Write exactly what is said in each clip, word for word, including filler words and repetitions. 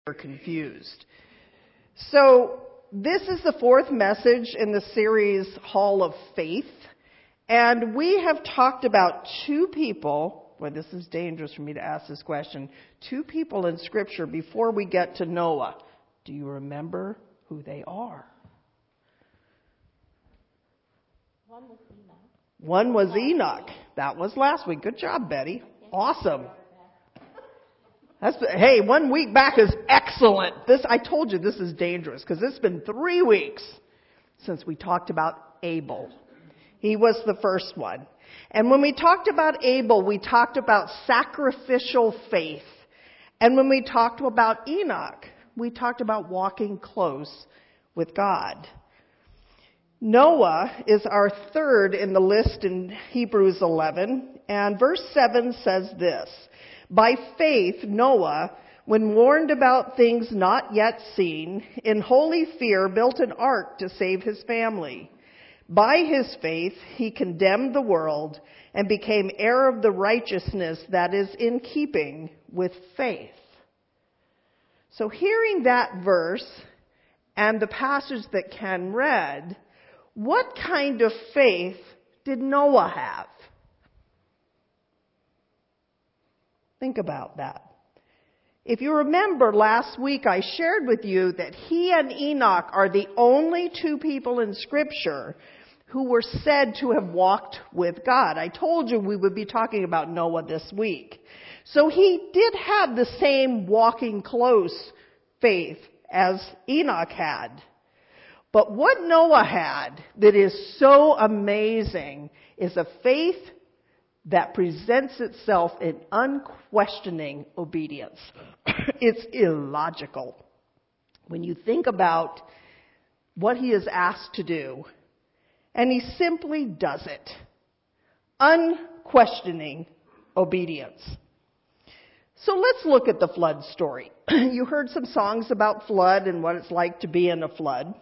are confused. So this is the fourth message in the series Hall of Faith. And we have talked about two people. Boy, this is dangerous for me to ask this question. Two people in Scripture before we get to Noah. Do you remember who they are? One was Enoch. One was Enoch. That was last week. Good job, Betty. Awesome. That's, hey, one week back is excellent. This, I told you this is dangerous because it's been three weeks since we talked about Abel. He was the first one. And when we talked about Abel, we talked about sacrificial faith. And when we talked about Enoch, we talked about walking close with God. Noah is our third in the list in Hebrews eleven, and verse seven says this: By faith, Noah, when warned about things not yet seen, in holy fear built an ark to save his family. By his faith, he condemned the world and became heir of the righteousness that is in keeping with faith. So hearing that verse and the passage that Ken read, what kind of faith did Noah have? Think about that. If you remember last week, I shared with you that he and Enoch are the only two people in Scripture who were said to have walked with God. I told you we would be talking about Noah this week. So he did have the same walking close faith as Enoch had. But what Noah had that is so amazing is a faith that presents itself in unquestioning obedience. It's illogical. When you think about what he is asked to do, and he simply does it. Unquestioning obedience. So let's look at the flood story. You heard some songs about flood and what it's like to be in a flood.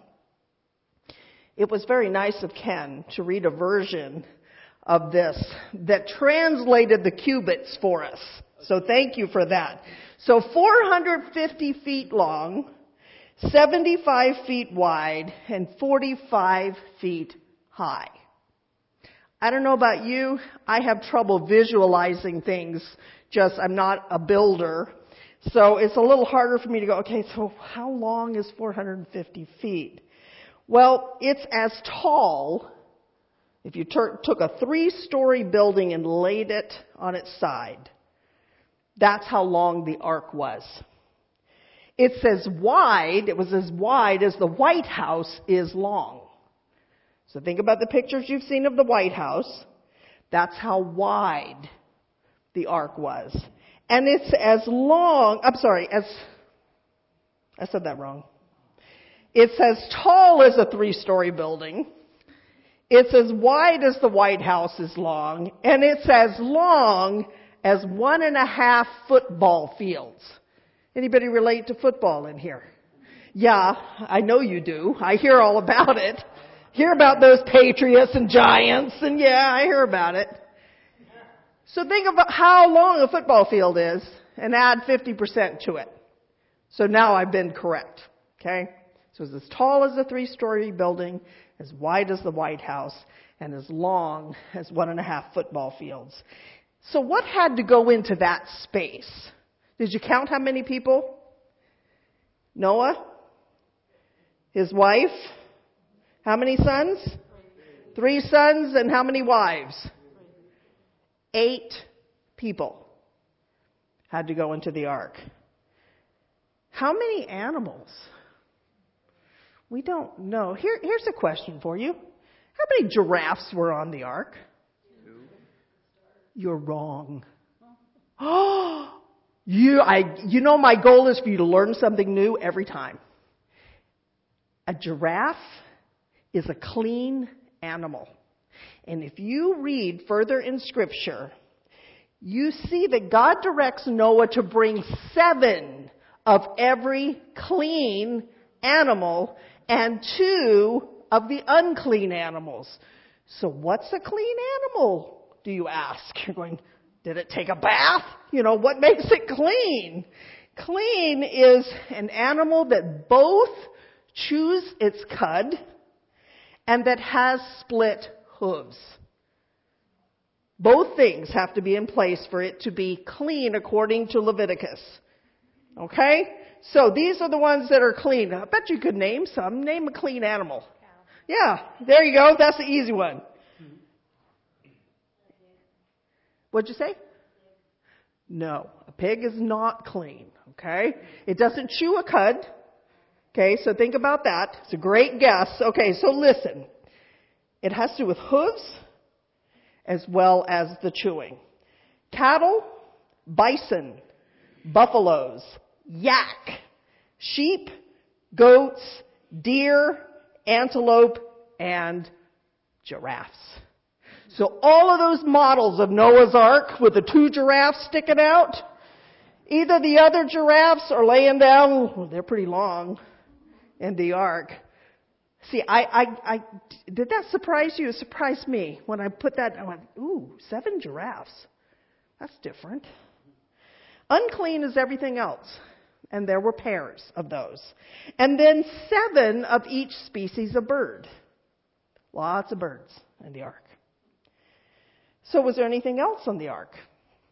It was very nice of Ken to read a version of this that translated the cubits for us. So thank you for that. So four hundred fifty feet long, seventy-five feet wide, and forty-five feet high. I don't know about you. I have trouble visualizing things. Just, I'm not a builder. So it's a little harder for me to go, okay, so how long is four hundred fifty feet? Well, it's as tall. If you ter- took a three-story building and laid it on its side, that's how long the ark was. It's as wide, it was as wide as the White House is long. So think about the pictures you've seen of the White House. That's how wide the ark was. And it's as long, I'm sorry, as, I said that wrong. It's as tall as a three-story building. It's as wide as the White House is long. And it's as long as one and a half football fields. Anybody relate to football in here? Yeah, I know you do. I hear all about it. Hear about those Patriots and Giants, and yeah, I hear about it. So think about how long a football field is and add fifty percent to it. So now I've been correct. Okay? So it's as tall as a three-story building, as wide as the White House, and as long as one and a half football fields. So what had to go into that space? Did you count how many people? Noah? His wife? How many sons? Three sons, and how many wives? Eight people had to go into the ark. How many animals? We don't know. Here, here's a question for you. How many giraffes were on the ark? Two. You're wrong. Oh, you, I, you know my goal is for you to learn something new every time. A giraffe is a clean animal. And if you read further in Scripture, you see that God directs Noah to bring seven of every clean animal and two of the unclean animals. So what's a clean animal, do you ask? You're going, did it take a bath? You know, what makes it clean? Clean is an animal that both chews its cud and that has split hooves. Both things have to be in place for it to be clean according to Leviticus. Okay? So these are the ones that are clean. I bet you could name some. Name a clean animal. Yeah, there you go. That's the easy one. What'd you say? No, a pig is not clean. Okay? It doesn't chew a cud. Okay, so think about that. It's a great guess. Okay, so listen. It has to do with hooves as well as the chewing. Cattle, bison, buffaloes, yak, sheep, goats, deer, antelope, and giraffes. So all of those models of Noah's Ark with the two giraffes sticking out, either the other giraffes are laying down, well, they're pretty long in the ark. See, I, I, I, did that surprise you? It surprised me. When I put that, I went, ooh, seven giraffes. That's different. Unclean is everything else. And there were pairs of those. And then seven of each species of bird. Lots of birds in the ark. So was there anything else on the ark?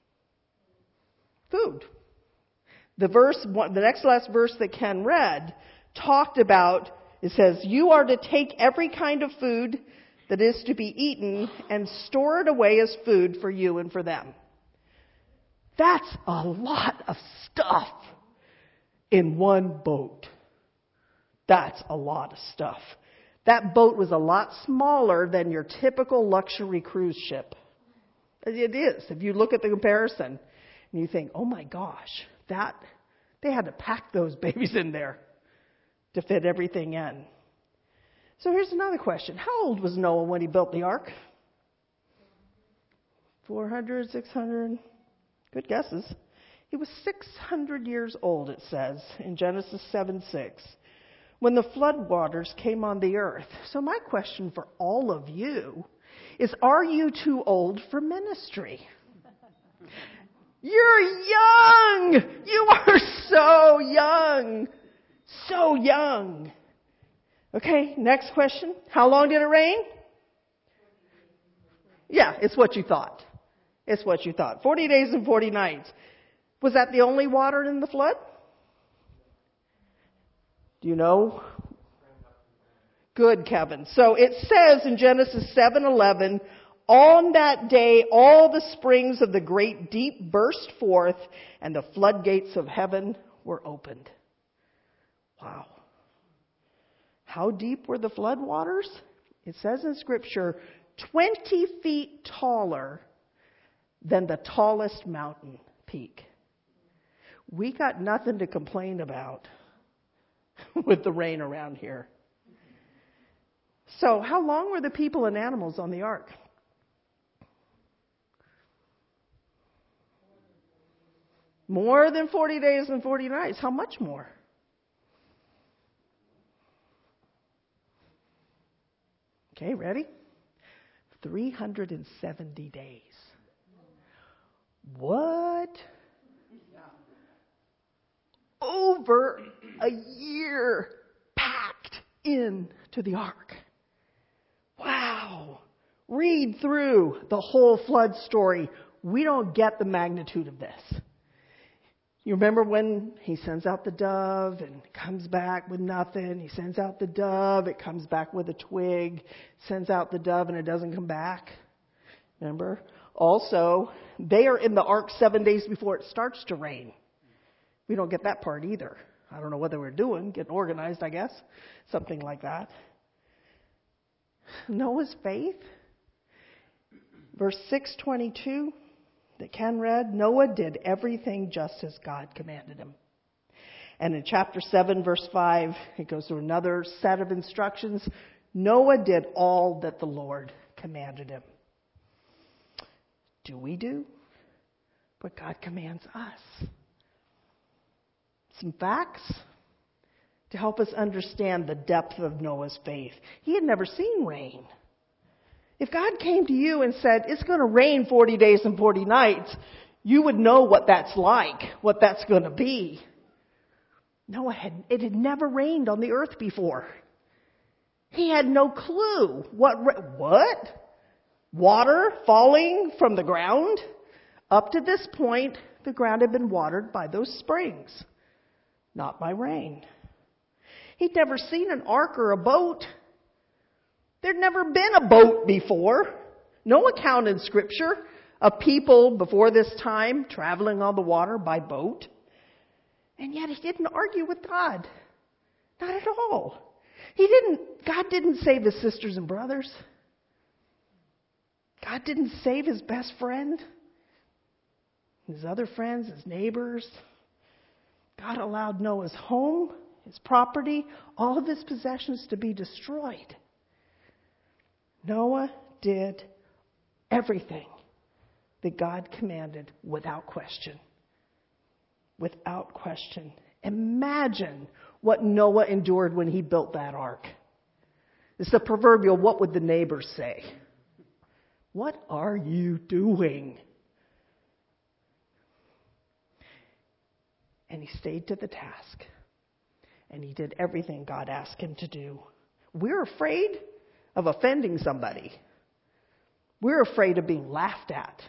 Food. The verse, the next last verse that Ken read talked about, it says, you are to take every kind of food that is to be eaten and store it away as food for you and for them. That's a lot of stuff in one boat. That's a lot of stuff. That boat was a lot smaller than your typical luxury cruise ship. It is. If you look at the comparison and you think, oh my gosh, that, they had to pack those babies in there to fit everything in. So here's another question. How old was Noah when he built the ark? four hundred, six hundred? Good guesses. He was six hundred years old, it says, in Genesis seven six, when the flood waters came on the earth. So my question for all of you is, are you too old for ministry? You're young! You are so young! So young. Okay, next question. How long did it rain? Yeah, it's what you thought. It's what you thought. forty days and forty nights. Was that the only water in the flood? Do you know? Good, Kevin. So it says in Genesis seven eleven, on that day all the springs of the great deep burst forth and the floodgates of heaven were opened. Wow. How deep were the flood waters? It says in Scripture, twenty feet taller than the tallest mountain peak. We got nothing to complain about with the rain around here. So how long were the people and animals on the ark? More than forty days and forty nights. How much more? Okay, ready? three hundred seventy days. What? Over a year packed into the ark. Wow. Read through the whole flood story. We don't get the magnitude of this. You remember when he sends out the dove and comes back with nothing. He sends out the dove, it comes back with a twig. Sends out the dove and it doesn't come back. Remember? Also, they are in the ark seven days before it starts to rain. We don't get that part either. I don't know what they were doing, getting organized, I guess. Something like that. Noah's faith. Verse six twenty-two. That Ken read, Noah did everything just as God commanded him. And in chapter seven, verse five, it goes through another set of instructions. Noah did all that the Lord commanded him. Do we do what God commands us? Some facts to help us understand the depth of Noah's faith. He had never seen rain. If God came to you and said, it's going to rain forty days and forty nights, you would know what that's like, what that's going to be. Noah had, it had never rained on the earth before. He had no clue what, what? Water falling from the ground? Up to this point, the ground had been watered by those springs, not by rain. He'd never seen an ark or a boat. There'd never been a boat before. No account in Scripture of people before this time traveling on the water by boat. And yet he didn't argue with God. Not at all. He didn't, God didn't save his sisters and brothers. God didn't save his best friend, his other friends, his neighbors. God allowed Noah's home, his property, all of his possessions to be destroyed. Noah did everything that God commanded without question. Without question. Imagine what Noah endured when he built that ark. It's the proverbial, what would the neighbors say? What are you doing? And he stayed to the task. And he did everything God asked him to do. We're afraid of offending somebody. We're afraid of being laughed at.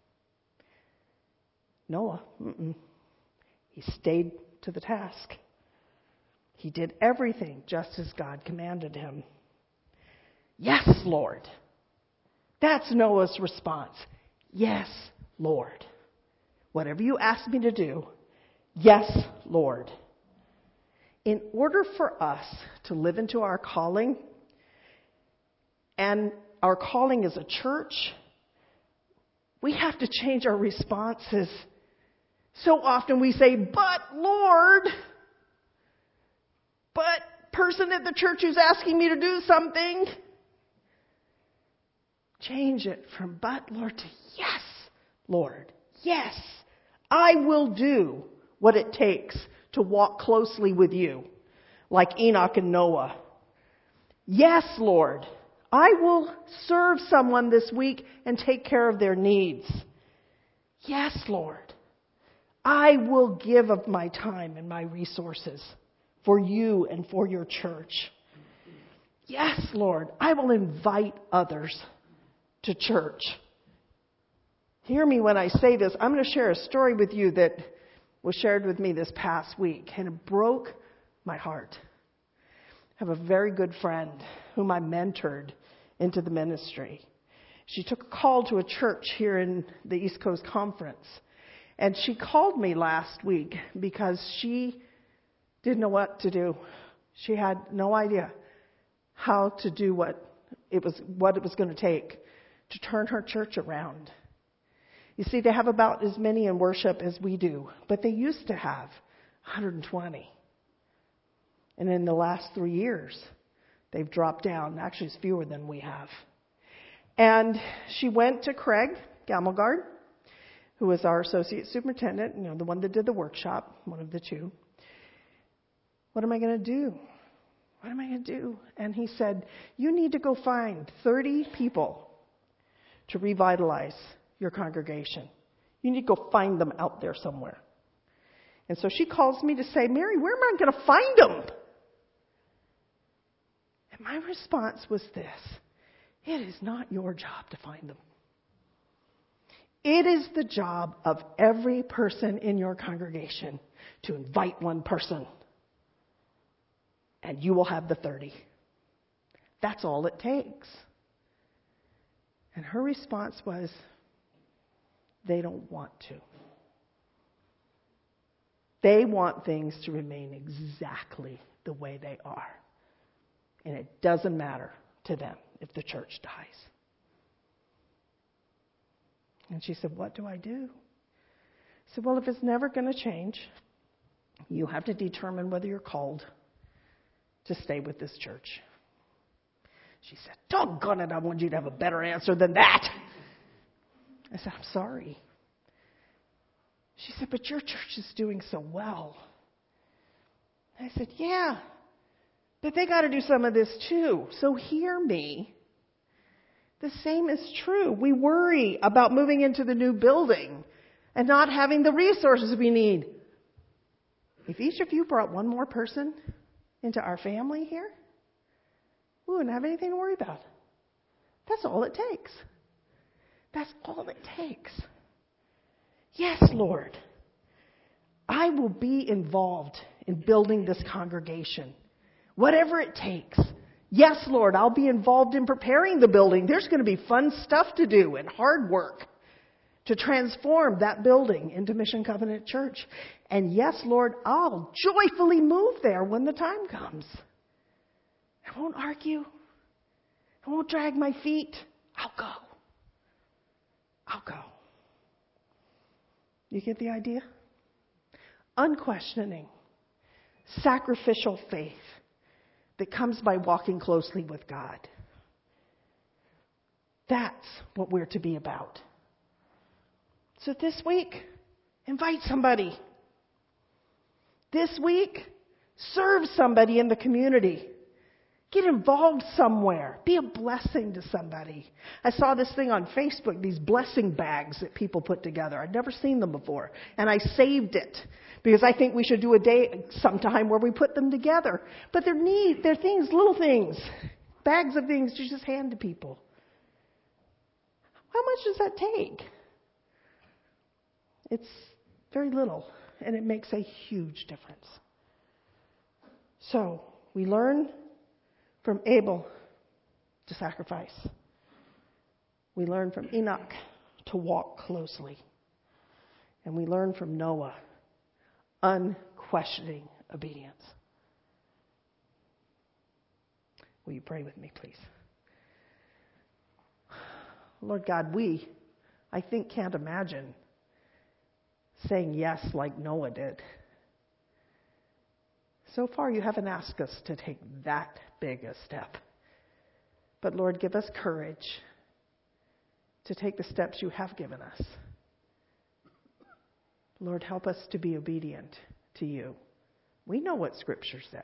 Noah, mm-mm. He stayed to the task. He did everything just as God commanded him. Yes, Lord. That's Noah's response. Yes, Lord. Whatever you ask me to do, yes, Lord. In order for us to live into our calling, and our calling as a church, we have to change our responses. So often we say, but Lord, but person at the church who's asking me to do something. Change it from but Lord to yes, Lord. Yes, I will do what it takes to walk closely with you, like Enoch and Noah. Yes, Lord, I will serve someone this week and take care of their needs. Yes, Lord. I will give of my time and my resources for you and for your church. Yes, Lord, I will invite others to church. Hear me when I say this. I'm going to share a story with you that was shared with me this past week, and it broke my heart. I have a very good friend whom I mentored into the ministry. She took a call to a church here in the East Coast Conference. And she called me last week because she didn't know what to do. She had no idea how to do what it was, what it was going to take to turn her church around. You see, they have about as many in worship as we do, but they used to have one hundred twenty. And in the last three years, they've dropped down. Actually, it's fewer than we have. And she went to Craig Gamelgard, who was our associate superintendent, you know, the one that did the workshop, one of the two. What am I going to do? What am I going to do? And he said, you need to go find thirty people to revitalize your congregation. You need to go find them out there somewhere. And so she calls me to say, Mary, where am I going to find them? And my response was this: it is not your job to find them. It is the job of every person in your congregation to invite one person, and you will have the thirty. That's all it takes. And her response was, they don't want to. They want things to remain exactly the way they are. And it doesn't matter to them if the church dies. And she said, what do I do? I said, well, if it's never going to change, you have to determine whether you're called to stay with this church. She said, doggone it, I want you to have a better answer than that. I said, I'm sorry. She said, but your church is doing so well. I said, yeah, but they got to do some of this too. So hear me. The same is true. We worry about moving into the new building and not having the resources we need. If each of you brought one more person into our family here, we wouldn't have anything to worry about. That's all it takes. That's all it takes. Yes, Lord, I will be involved in building this congregation, whatever it takes. Yes, Lord, I'll be involved in preparing the building. There's going to be fun stuff to do and hard work to transform that building into Mission Covenant Church. And yes, Lord, I'll joyfully move there when the time comes. I won't argue. I won't drag my feet. I'll go. I'll go. You get the idea? Unquestioning, sacrificial faith that comes by walking closely with God. That's what we're to be about. So this week, invite somebody. This week, serve somebody in the community. Get involved somewhere. Be a blessing to somebody. I saw this thing on Facebook, these blessing bags that people put together. I'd never seen them before. And I saved it because I think we should do a day sometime where we put them together. But they're neat. They're things, little things, bags of things you just hand to people. How much does that take? It's very little, and it makes a huge difference. So we learn from Abel to sacrifice. We learn from Enoch to walk closely. And we learn from Noah unquestioning obedience. Will you pray with me, please? Lord God, we, I think, can't imagine saying yes like Noah did. So far, you haven't asked us to take that big a step. But Lord, give us courage to take the steps you have given us. Lord, help us to be obedient to you. We know what Scripture says.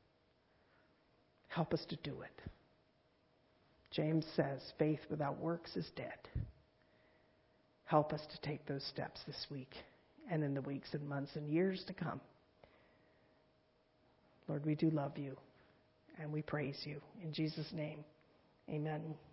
Help us to do it. James says, faith without works is dead. Help us to take those steps this week and in the weeks and months and years to come. Lord, we do love you, and we praise you. In Jesus' name, amen.